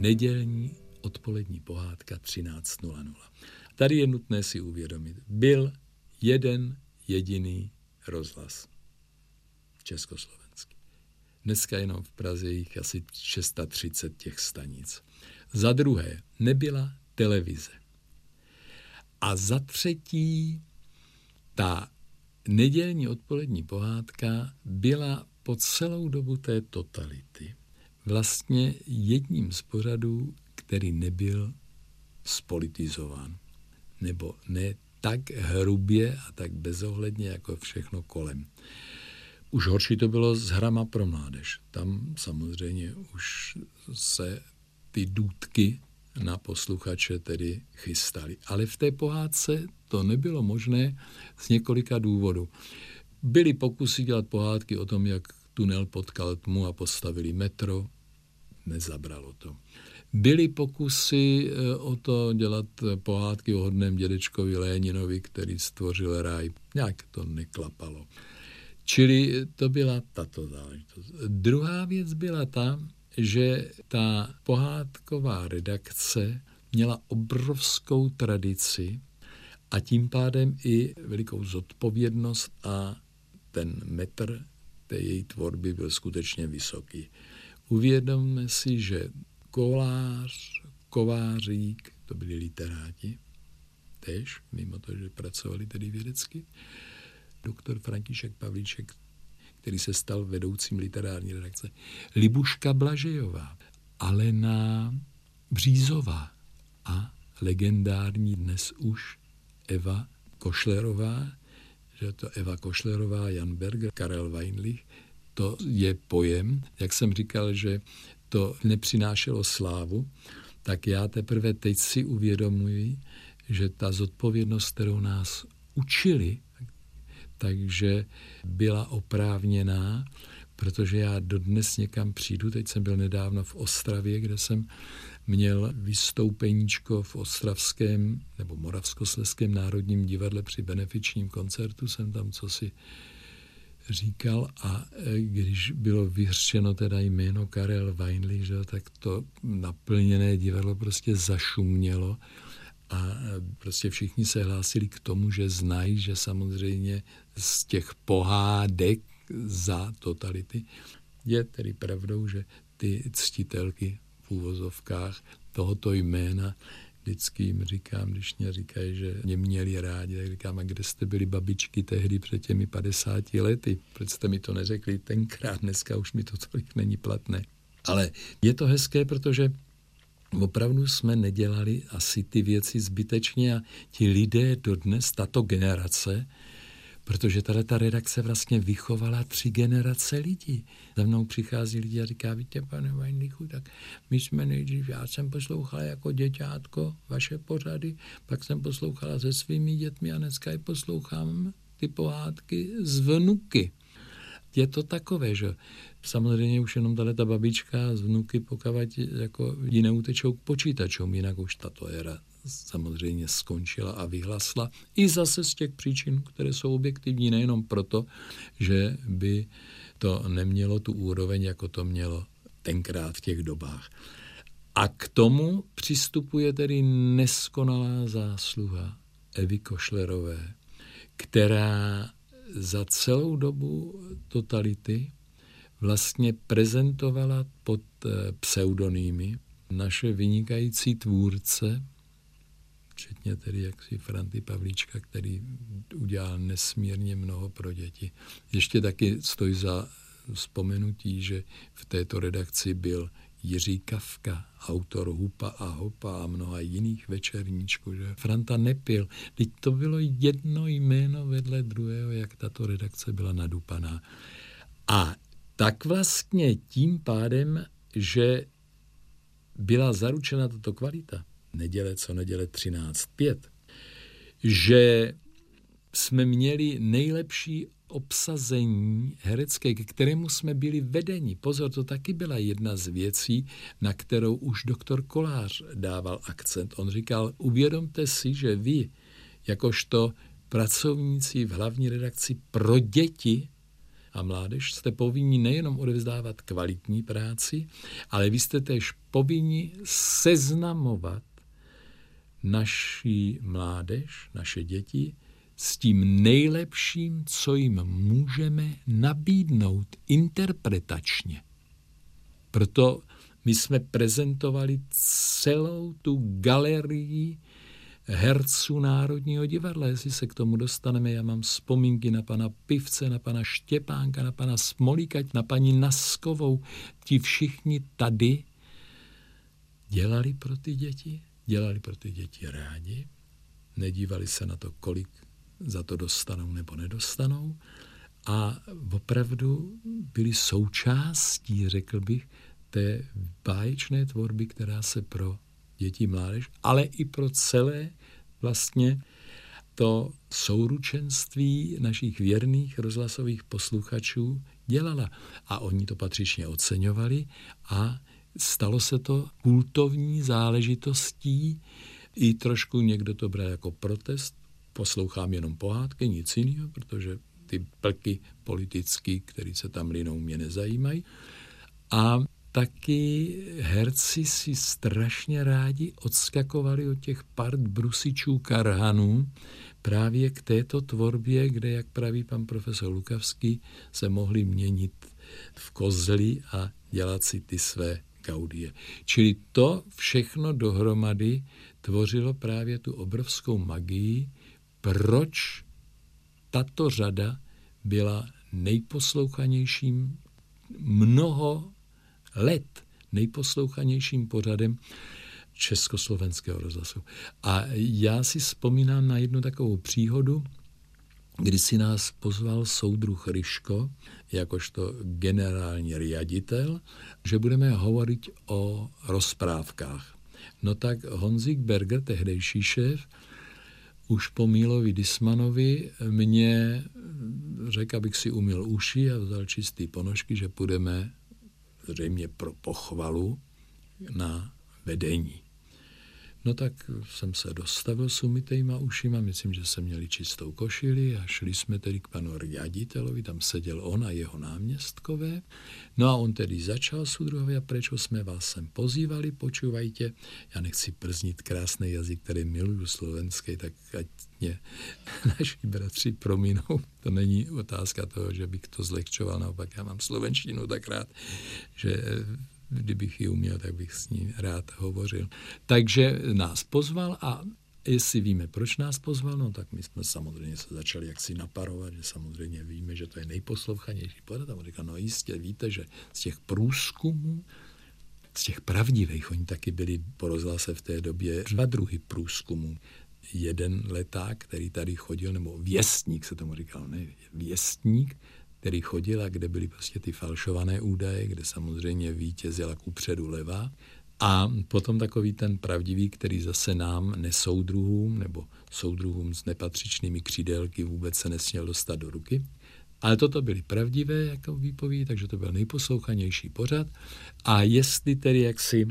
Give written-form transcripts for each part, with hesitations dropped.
nedělní odpolední pohádka 13:00. Tady je nutné si uvědomit, byl jeden jediný rozhlas československý. Dneska jenom v Praze jich asi 630 těch stanic. Za druhé, nebyla televize. A za třetí, ta nedělní odpolední pohádka byla po celou dobu té totality vlastně jedním z pořadů, který nebyl spolitizován. Nebo ne tak hrubě a tak bezohledně jako všechno kolem. Už horší to bylo s hrama pro mládež. Tam samozřejmě už se ty důtky na posluchače tedy chystaly. Ale v té pohádce to nebylo možné z několika důvodů. Byly pokusy dělat pohádky o tom, jak tunel potkal tmu a postavili metro. Nezabralo to. Byly pokusy o to dělat pohádky o hodném dědečkovi Léninovi, který stvořil ráj. Nějak to neklapalo. Čili to byla tato záležitost. Druhá věc byla ta, že ta pohádková redakce měla obrovskou tradici a tím pádem i velikou zodpovědnost a ten metr té její tvorby byl skutečně vysoký. Uvědomme si, že Kolář, Kovářík, to byli literáti, též, mimo to, že pracovali tedy vědecky, doktor František Pavlíček, který se stal vedoucím literární redakce, Libuška Blažejová, Alena Břízová a legendární dnes už Eva Košlerová, že to Eva Košlerová, Jan Berger, Karel Weinlich, to je pojem, jak jsem říkal, že to nepřinášelo slávu, tak já teprve teď si uvědomuji, že ta zodpovědnost, kterou nás učili, takže byla oprávněná, protože já dodnes někam přijdu. Teď jsem byl nedávno v Ostravě, kde jsem měl vystoupeníčko v ostravském nebo Moravskoslezském národním divadle při benefičním koncertu. Jsem tam cosi říkal a když bylo vyřčeno teda jméno Karel Weinlich, že, tak to naplněné divadlo prostě zašumělo a prostě všichni se hlásili k tomu, že znají, že samozřejmě z těch pohádek za totality je tedy pravdou, že ty ctitelky v úvozovkách tohoto jména vždycky jim říkám, když mě říkají, že mě měli rádi, tak říkám, a kde jste byli babičky tehdy před těmi 50 lety? Proč jste mi to neřekli tenkrát, dneska už mi to tolik není platné. Ale je to hezké, protože opravdu jsme nedělali asi ty věci zbytečně a ti lidé dodnes, tato generace, protože ta redakce vlastně vychovala 3 generace lidí. Za mnou přichází lidi a říká, víte, pane Weinlichu, tak my jsme nejdřív, já jsem poslouchala jako děťátko vaše pořady, pak jsem poslouchala se svými dětmi a dneska je poslouchám ty pohádky z vnuky. Je to takové, že samozřejmě už jenom ta babička z vnuky, pokud jako ji neutečou k počítačům, jinak už tato éra samozřejmě skončila a vyhlasla. I zase z těch příčin, které jsou objektivní, nejenom proto, že by to nemělo tu úroveň, jako to mělo tenkrát v těch dobách. A k tomu přistupuje tedy neskonalá zásluha Evy Košlerové, která za celou dobu totality vlastně prezentovala pod pseudonymy naše vynikající tvůrce, včetně tedy jaksi Franty Pavlíčka, který udělal nesmírně mnoho pro děti. Ještě taky stojí za vzpomenutí, že v této redakci byl Jiří Kafka, autor Hupa a Hopa a mnoha jiných večerníčků. Že? Franta nepil. Teď to bylo jedno jméno vedle druhého, jak tato redakce byla nadupaná. A tak vlastně tím pádem, že byla zaručena tato kvalita, neděle 13:05, že jsme měli nejlepší obsazení herecké, ke kterému jsme byli vedeni. Pozor, to taky byla jedna z věcí, na kterou už doktor Kolář dával akcent. On říkal, uvědomte si, že vy, jakožto pracovníci v hlavní redakci pro děti, a mládež jste povinni nejenom odevzdávat kvalitní práci, ale vy jste též povinni seznamovat naši mládež, naše děti s tím nejlepším, co jim můžeme nabídnout interpretačně. Proto my jsme prezentovali celou tu galerii herců Národního divadla. Jestli se k tomu dostaneme, já mám vzpomínky na pana Pivce, na pana Štěpánka, na pana Smolíka, na paní Naskovou. Ti všichni tady dělali pro ty děti rádi, nedívali se na to, kolik za to dostanou nebo nedostanou a opravdu byli součástí, řekl bych, té báječné tvorby, která se pro děti, mládež, ale i pro celé vlastně to souručenství našich věrných rozhlasových posluchačů dělala. A oni to patřičně oceňovali a stalo se to kultovní záležitostí, i trošku někdo to bral jako protest, poslouchám jenom pohádky, nic jiného, protože ty plky politický, které se tam linou, mě nezajímají. A taky herci si strašně rádi odskakovali od těch part brusičů karhanů právě k této tvorbě, kde, jak praví pan profesor Lukavský, se mohli měnit v kozly a dělat si ty své gaudie. Čili to všechno dohromady tvořilo právě tu obrovskou magii, proč tato řada byla nejposlouchanějším mnoho let nejposlouchanějším pořadem Československého rozhlasu. A já si vzpomínám na jednu takovou příhodu, kdy si nás pozval soudruh Ryško, jakožto generální riaditel, že budeme hovorit o rozprávkách. No tak Honzik Berger, tehdejší šéf, už po Mílovi Dismanovi mě řekl, abych si umyl uši a vzal čistý ponožky, že půjdeme zřejmě pro pochvalu na vedení. No tak jsem se dostavil s umytejma ušima, myslím, že jsme měli čistou košili a šli jsme tedy k panu riaditelovi, tam seděl on a jeho náměstkové. No a on tedy začal soudruhovi, a prečo jsme vás sem pozývali, počúvajte, já nechci prznit krásný jazyk, který miluju slovenský, tak ať mě naši bratři prominou. To není otázka toho, že bych to zlehčoval, naopak já mám slovenštinu tak rád, že kdybych ji uměl, tak bych s ní rád hovořil. Takže nás pozval a jestli víme, proč nás pozval, no tak my jsme samozřejmě se začali jaksi naparovat, že samozřejmě víme, že to je nejposlouchanější pořad. A on říkal, no jistě, víte, že z těch průzkumů, z těch pravdivých, oni taky byli po rozhlase v té době 2 druhy průzkumů. Jeden leták, který tady chodil, nebo věstník se tomu říkal, ne, věstník, který chodil a kde byly prostě ty falšované údaje, kde samozřejmě vítězila kupředu leva. A potom takový ten pravdivý, který zase nám, nesoudruhům, nebo soudruhům s nepatřičnými křídelky vůbec se nesměl dostat do ruky. Ale toto byly pravdivé jako výpovědi, takže to byl nejposlouchanější pořad. A jestli tedy jaksi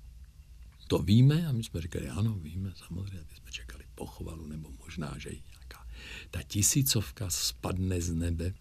to víme, a my jsme říkali, ano, víme, samozřejmě, my jsme čekali pochvalu, nebo možná, že i nějaká ta 1000 spadne z nebe.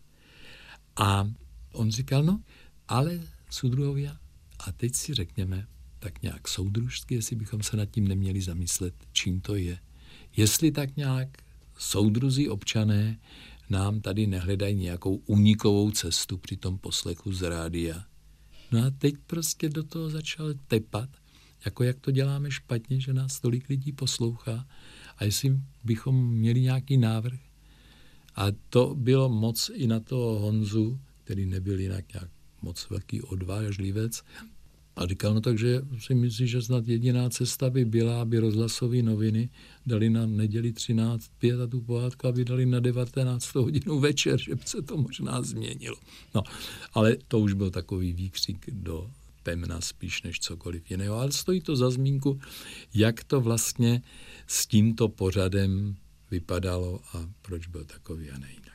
A on říkal, no, ale soudruhovia, a teď si řekněme tak nějak soudružsky, jestli bychom se nad tím neměli zamyslet, čím to je. Jestli tak nějak soudruzí občané nám tady nehledají nějakou unikovou cestu při tom poslechu z rádia. No a teď prostě do toho začal tepat, jako jak to děláme špatně, že nás tolik lidí poslouchá a jestli bychom měli nějaký návrh. A to bylo moc i na toho Honzu, který nebyl jinak nějak moc velký odvážlivec. A říkal, no takže si myslíš, že snad jediná cesta by byla, aby rozhlasové noviny dali na neděli 13:05 a tu pohádku, aby dali na 19 hodinu večer, že by se to možná změnilo. No, ale to už byl takový výkřik do temna spíš než cokoliv jiného. Ale stojí to za zmínku, jak to vlastně s tímto pořadem vypadalo a proč byl takový a ne jinak.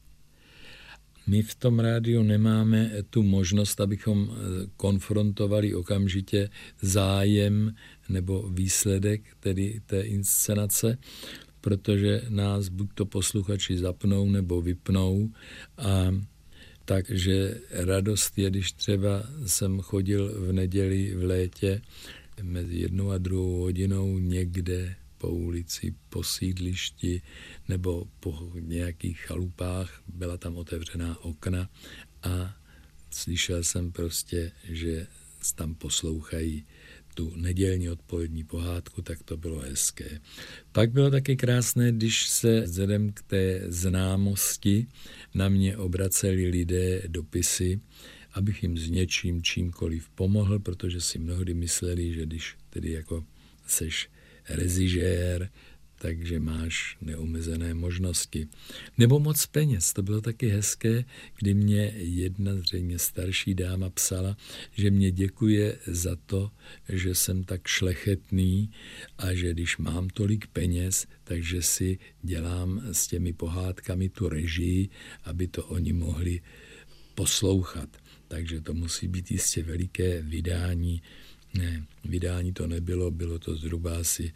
My v tom rádiu nemáme tu možnost, abychom konfrontovali okamžitě zájem nebo výsledek tedy té inscenace, protože nás buď to posluchači zapnou nebo vypnou a Takže radost je, když třeba jsem chodil v neděli v létě mezi 1 a 2 hodinou někde po ulici, po sídlišti nebo po nějakých chalupách, byla tam otevřená okna a slyšel jsem prostě, že tam poslouchají tu nedělní odpolední pohádku, tak to bylo hezké. Pak bylo taky krásné, když se vzhledem k té známosti na mě obraceli lidé dopisy, abych jim s něčím, čímkoliv pomohl, protože si mnohdy mysleli, že když tedy jako seš režisér, takže máš neomezené možnosti. Nebo moc peněz. To bylo taky hezké, kdy mě jedna zřejmě starší dáma psala, že mě děkuje za to, že jsem tak šlechetný a že když mám tolik peněz, takže si dělám s těmi pohádkami tu režii, aby to oni mohli poslouchat. Takže to musí být jistě veliké vydání. Ne, vydání to nebylo, bylo to zhruba asi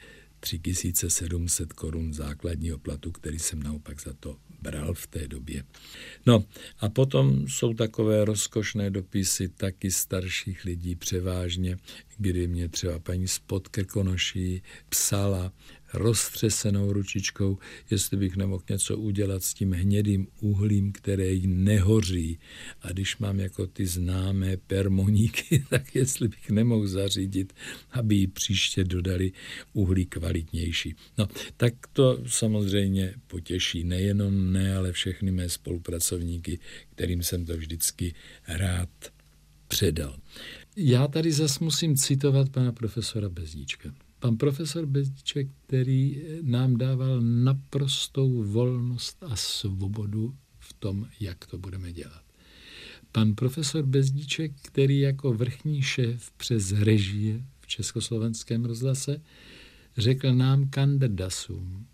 3700 korun základního platu, který jsem naopak za to bral v té době. No a potom jsou takové rozkošné dopisy taky starších lidí převážně, kdy mě třeba paní z Podkrkonoší psala roztřesenou ručičkou, jestli bych nemohl něco udělat s tím hnědým uhlím, které jí nehoří. A když mám jako ty známé permoníky, tak jestli bych nemohl zařídit, aby jí příště dodali uhlí kvalitnější. No, tak to samozřejmě potěší nejenom mne, ale všechny mé spolupracovníky, kterým jsem to vždycky rád předal. Já tady zase musím citovat pana profesora Bezdíčka. Pan profesor Bezdíček, který nám dával naprostou volnost a svobodu v tom, jak to budeme dělat. Pan profesor Bezdíček, který jako vrchní šéf přes režie v Československém rozhlase řekl nám kandidasům,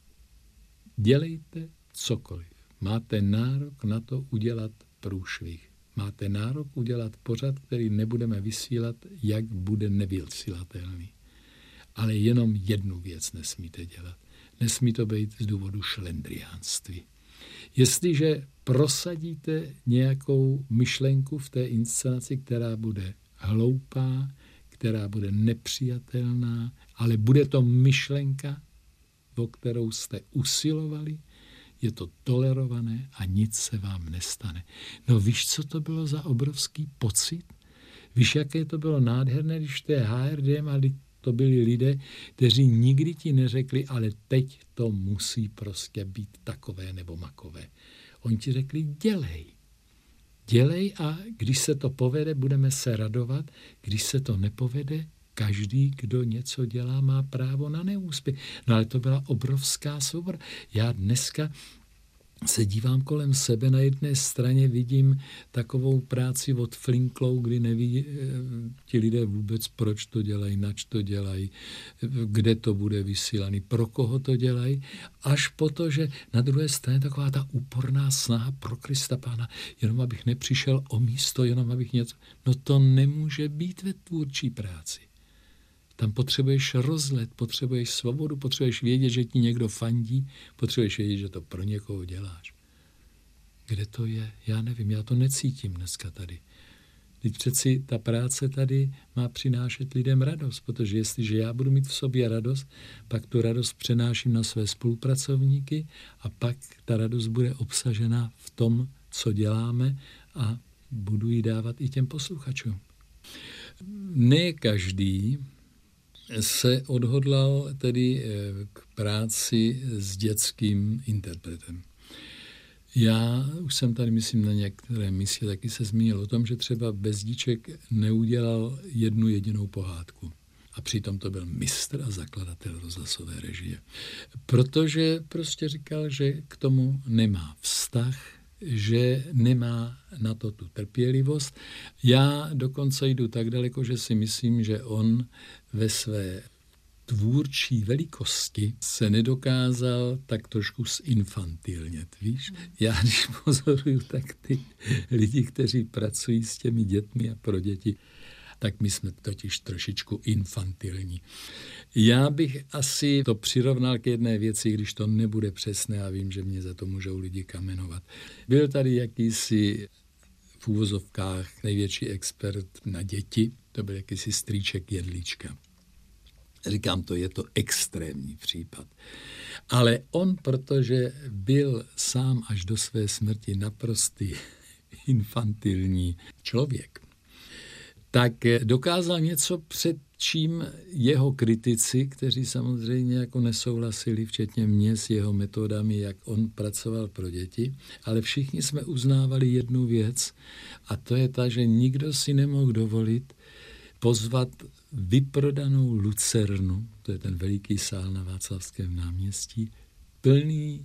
dělejte cokoliv. Máte nárok na to udělat průšvih. Máte nárok udělat pořad, který nebudeme vysílat, jak bude nevysílatelný. Ale jenom jednu věc nesmíte dělat. Nesmí to být z důvodu šlendriánství. Jestliže prosadíte nějakou myšlenku v té inscenaci, která bude hloupá, která bude nepřijatelná, ale bude to myšlenka, o kterou jste usilovali, je to tolerované a nic se vám nestane. No víš, co to bylo za obrovský pocit? Víš, jaké to bylo nádherné, když to je HRDM a to byli lidé, kteří nikdy ti neřekli, ale teď to musí prostě být takové nebo makové. Oni ti řekli, dělej. Dělej a když se to povede, budeme se radovat. Když se to nepovede, každý, kdo něco dělá, má právo na neúspěch. No ale to byla obrovská svoboda. Já dneska se dívám kolem sebe, na jedné straně vidím takovou práci od Flinklou, kdy neví ti lidé vůbec, proč to dělají, nač to dělají, kde to bude vysílaný, pro koho to dělají, až po to, že na druhé straně taková ta úporná snaha pro Krista Pána, jenom abych nepřišel o místo, jenom abych něco... No to nemůže být ve tvůrčí práci. Tam potřebuješ rozlet, potřebuješ svobodu, potřebuješ vědět, že ti někdo fandí, potřebuješ vědět, že to pro někoho děláš. Kde to je? Já nevím, já to necítím dneska tady. Teď přeci ta práce tady má přinášet lidem radost, protože jestliže já budu mít v sobě radost, pak tu radost přenáším na své spolupracovníky a pak ta radost bude obsažena v tom, co děláme a budu ji dávat i těm posluchačům. Ne každý se odhodlal tedy k práci s dětským interpretem. Já už jsem tady, myslím, na některé místě taky se zmínil o tom, že třeba Bezdíček neudělal jednu jedinou pohádku. A přitom to byl mistr a zakladatel rozhlasové režie. Protože prostě říkal, že k tomu nemá vztah, že nemá na to tu trpělivost. Já dokonce jdu tak daleko, že si myslím, že on ve své tvůrčí velikosti se nedokázal tak trošku zinfantilnět, víš? Já když pozoruju tak ty lidi, kteří pracují s těmi dětmi a pro děti, tak my jsme totiž trošičku infantilní. Já bych asi to přirovnal k jedné věci, když to nebude přesné a vím, že mě za to můžou lidi kamenovat. Byl tady jakýsi v úvozovkách největší expert na děti, to byl jakýsi strýček Jedlička. Říkám to, je to extrémní případ. Ale on, protože byl sám až do své smrti naprostý infantilní člověk, tak dokázal něco, před čím jeho kritici, kteří samozřejmě jako nesouhlasili, včetně mě s jeho metodami, jak on pracoval pro děti, ale všichni jsme uznávali jednu věc, a to je ta, že nikdo si nemohl dovolit pozvat vyprodanou lucernu, to je ten veliký sál na Václavském náměstí, plný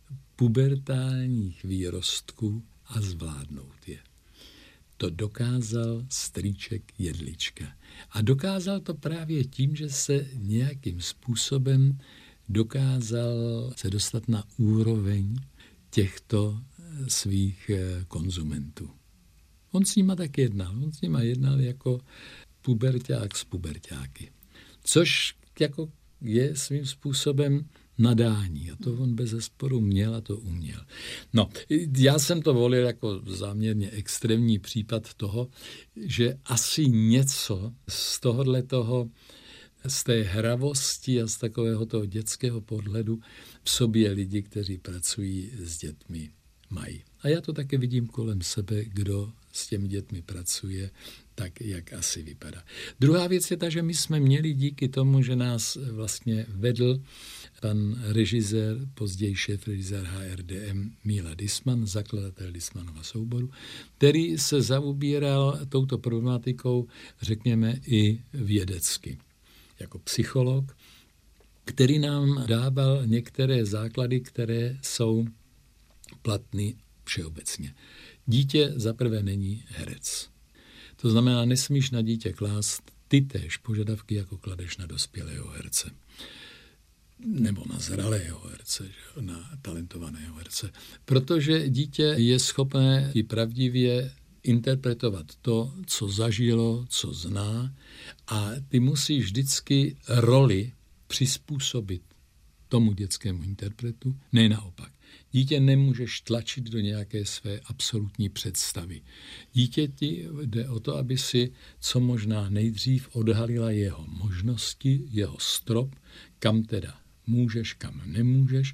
pubertálních výrostků a zvládnout je. To dokázal strýček Jedlička. A dokázal to právě tím, že se nějakým způsobem dokázal se dostat na úroveň těchto svých konzumentů. On s nima tak jednal. On s nima jednal jako puberťák s puberťáky. Což jako je svým způsobem nadání. A to on bezesporu měl a to uměl. No, já jsem to volil jako záměrně extrémní případ toho, že asi něco z tohohletoho, z té hravosti a z takového toho dětského podhledu v sobě lidi, kteří pracují s dětmi, mají. A já to také vidím kolem sebe, kdo s těmi dětmi pracuje, tak jak asi vypadá. Druhá věc je ta, že my jsme měli díky tomu, že nás vlastně vedl pan režisér, později šéfrežisér HRDM Míla Disman, zakladatel Dismanova souboru, který se zaobíral touto problematikou, řekněme, i vědecky. Jako psycholog, který nám dával některé základy, které jsou platné všeobecně. Dítě zaprvé není herec. To znamená, nesmíš na dítě klást ty též požadavky, jako kladeš na dospělého herce. Nebo na zralého herce, na talentovaného herce. Protože dítě je schopné i pravdivě interpretovat to, co zažilo, co zná, a ty musíš vždycky roli přizpůsobit tomu dětskému interpretu, ne naopak. Dítě nemůžeš tlačit do nějaké své absolutní představy. Dítěti jde o to, aby si co možná nejdřív odhalila jeho možnosti, jeho strop, kam teda můžeš, kam nemůžeš,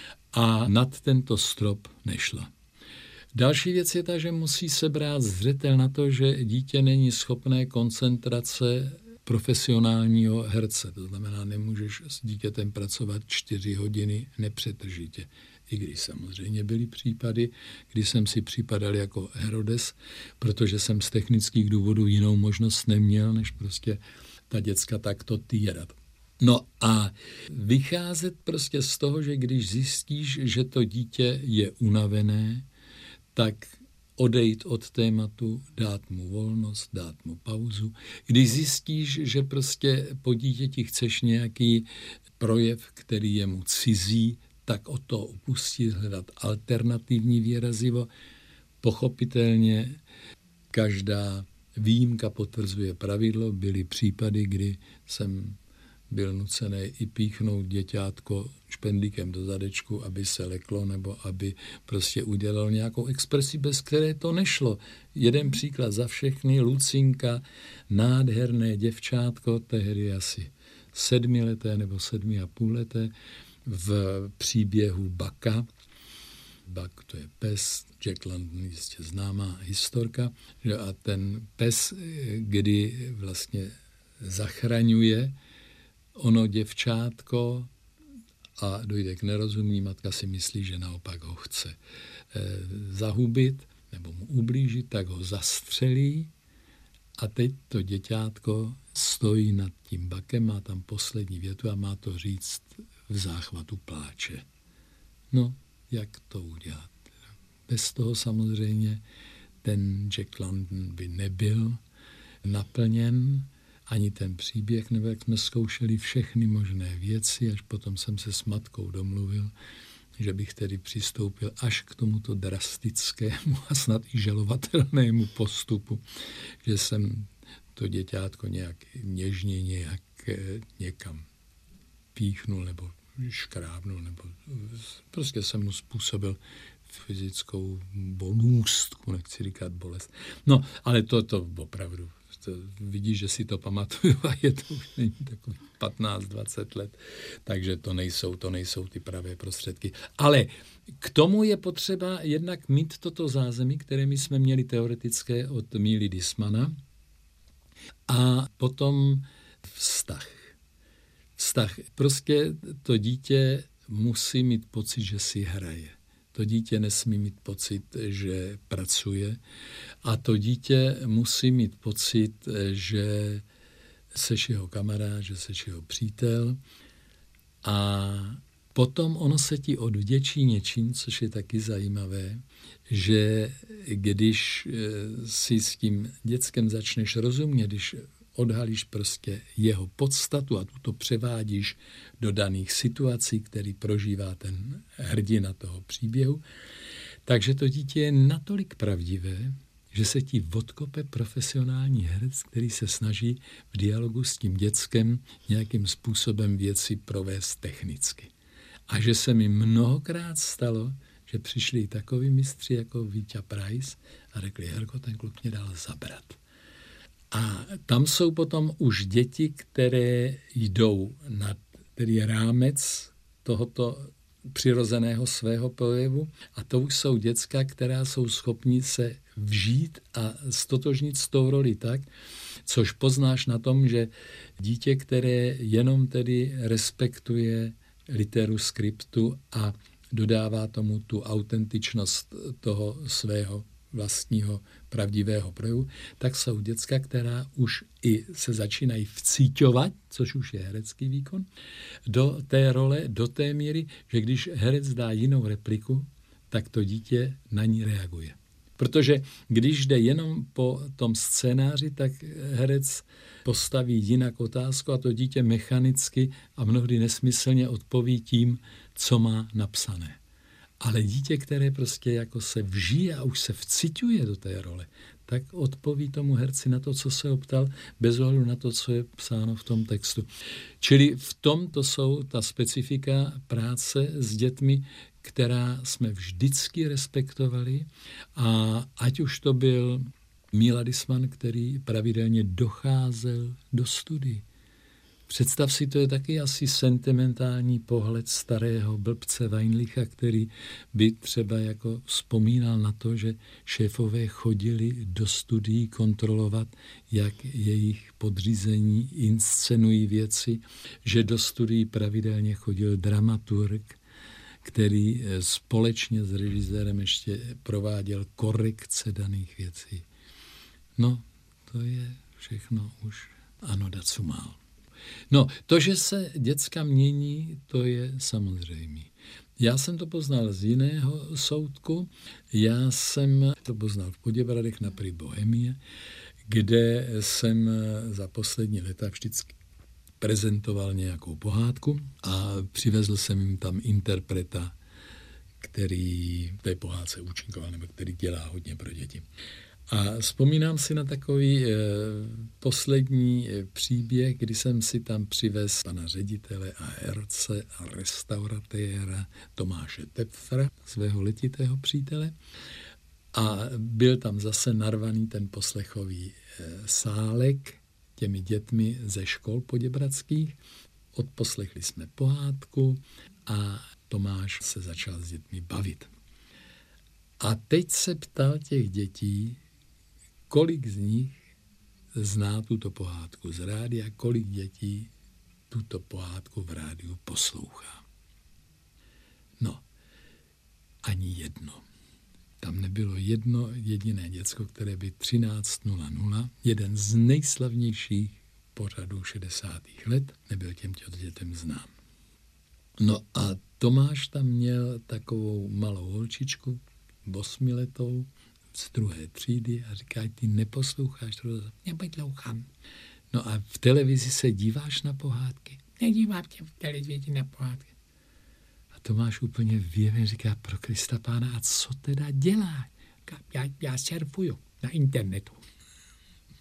a nad tento strop nešla. Další věc je ta, že musí se brát zřetel na to, že dítě není schopné koncentrace profesionálního herce. To znamená, nemůžeš s dítětem pracovat 4 hodiny nepřetržitě. I když samozřejmě byly případy, kdy jsem si připadal jako Herodes, protože jsem z technických důvodů jinou možnost neměl, než prostě ta děcka takto týrat. No a vycházet prostě z toho, že když zjistíš, že to dítě je unavené, tak odejít od tématu, dát mu volnost, dát mu pauzu. Když zjistíš, že prostě po dítěti chceš nějaký projev, který je mu cizí, tak od toho upustit, hledat alternativní výrazivo. Pochopitelně každá výjimka potvrzuje pravidlo. Byly případy, kdy jsem byl nucený i píchnout děťátko špendlíkem do zadečku, aby se leklo, nebo aby prostě udělal nějakou expresi, bez které to nešlo. Jeden příklad za všechny, Lucinka, nádherné děvčátko, tehdy asi 7leté nebo 7,5leté, v příběhu Bucka. Buck, to je pes, Jack London, jistě známá historka, a ten pes, kdy vlastně zachraňuje ono děvčátko a dojde k nerozumí, matka si myslí, že naopak ho chce zahubit nebo mu ublížit, tak ho zastřelí a teď to děťátko stojí nad tím Buckem, má tam poslední větu a má to říct v záchvatu pláče. No, jak to udělat? Bez toho samozřejmě ten Jack London by nebyl naplněn, ani ten příběh, nebo jak jsme zkoušeli všechny možné věci, až potom jsem se s matkou domluvil, že bych tedy přistoupil až k tomuto drastickému a snad i žalovatelnému postupu, že jsem to děťátko nějak něžně nějak někam píchnul nebo škrábnul, nebo prostě jsem mu způsobil fyzickou bolůstku, nechci říkat bolest. No, ale to opravdu, vidíš, že si to pamatuju a je to už není takový 15-20 let, takže to nejsou ty pravé prostředky. Ale k tomu je potřeba jednak mít toto zázemí, které my jsme měli teoretické od Míly Dismana, a potom vztah. Prostě to dítě musí mít pocit, že si hraje. To dítě nesmí mít pocit, že pracuje, a to dítě musí mít pocit, že seš jeho kamarád, že seš jeho přítel, a potom ono se ti odvděčí něčím, což je taky zajímavé, že když si s tím dětskem začneš rozumět, když odhalíš prostě jeho podstatu a tu to převádíš do daných situací, který prožívá ten hrdina toho příběhu, takže to dítě je natolik pravdivé, že se ti odkope profesionální herec, který se snaží v dialogu s tím dětskem nějakým způsobem věci provést technicky. A že se mi mnohokrát stalo, že přišli takoví mistři jako Víťa Price a řekli, Herko, ten kluk mě dal zabrat. A tam jsou potom už děti, které jdou nad tedy rámec tohoto přirozeného svého projevu, a to už jsou děcka, která jsou schopni se vžít a stotožnit s tou roli tak, což poznáš na tom, že dítě, které jenom tedy respektuje literu skriptu a dodává tomu tu autentičnost toho svého vlastního pravdivého projevu, tak jsou děcka, která už i se začínají vcíťovat, což už je herecký výkon, do té role, do té míry, že když herec dá jinou repliku, tak to dítě na ní reaguje. Protože když jde jenom po tom scénáři, tak herec postaví jinak otázku a to dítě mechanicky a mnohdy nesmyslně odpoví tím, co má napsané. Ale dítě, které prostě jako se vžije a už se vciťuje do té role, tak odpoví tomu herci na to, co se optal, bez ohledu na to, co je psáno v tom textu. Čili v tom to jsou ta specifika práce s dětmi, která jsme vždycky respektovali, a ať už to byl Míla Disman, který pravidelně docházel do studií. Představ si, to je taky asi sentimentální pohled starého blbce Weinlicha, který by třeba jako vzpomínal na to, že šéfové chodili do studií kontrolovat, jak jejich podřízení inscenují věci, že do studií pravidelně chodil dramaturg, který společně s režisérem ještě prováděl korekce daných věcí. No, to je všechno už anno dazumal. No, to, že se děcka mění, to je samozřejmé. Já jsem to poznal z jiného soudku. Já jsem to poznal v Poděbradech na Prix Bohemie, kde jsem za poslední léta vždycky prezentoval nějakou pohádku a přivezl jsem jim tam interpreta, který v té pohádce účinkoval, nebo který dělá hodně pro děti. A vzpomínám si na takový poslední příběh, kdy jsem si tam přivez pana ředitele a herce a restauratéra Tomáše Tepfra, svého letitého přítele. A byl tam zase narvaný ten poslechový sálek těmi dětmi ze škol poděbradských. Odposlechli jsme pohádku a Tomáš se začal s dětmi bavit. A teď se ptal těch dětí, kolik z nich zná tuto pohádku z rádia, kolik dětí tuto pohádku v rádiu poslouchá. No, ani jedno. Tam nebylo jedno jediné děcko, které by 13:00, jeden z nejslavnějších pořadů 60. let, nebyl těmto dětem znám. No a Tomáš tam měl takovou malou holčičku, 8letou, z 2. třídy, a říká, ty neposloucháš to, neposlouchám. No a v televizi se díváš na pohádky? Nedívám tě v televizi na pohádky. A Tomáš úplně věmě říká, pro Krista Pána, a co teda dělá? Já surfuju na internetu.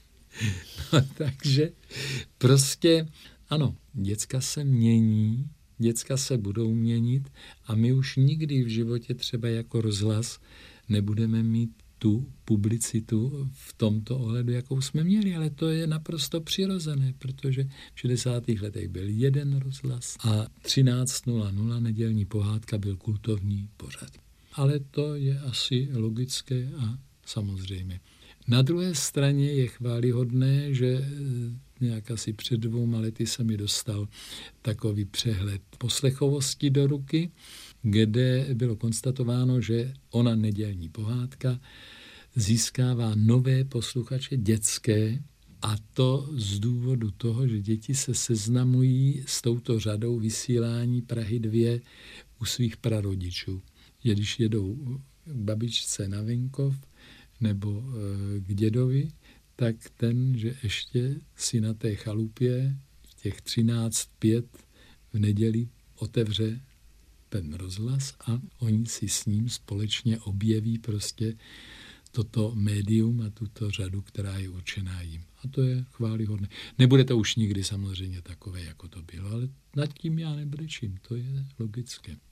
No, takže prostě, ano, děcka se mění děcka se budou měnit a my už nikdy v životě třeba jako rozhlas nebudeme mít tu publicitu v tomto ohledu, jakou jsme měli, ale to je naprosto přirozené, protože v 60. letech byl jeden rozhlas a 13:00 nedělní pohádka byl kultovní pořad. Ale to je asi logické a samozřejmé. Na druhé straně je chvályhodné, že nějak asi před 2 lety se mi dostal takový přehled poslechovosti do ruky, kde bylo konstatováno, že ona nedělní pohádka získává nové posluchače dětské, a to z důvodu toho, že děti se seznamují s touto řadou vysílání Prahy 2 u svých prarodičů. Když jedou k babičce na venkov nebo k dědovi, tak ten, že ještě si na té chalupě v těch 13:05 v neděli otevře ten rozhlas a oni si s ním společně objeví prostě toto médium a tuto řadu, která je určená jim. A to je chvályhodné. Nebude to už nikdy samozřejmě takové, jako to bylo, ale nad tím já nebrečím, to je logické.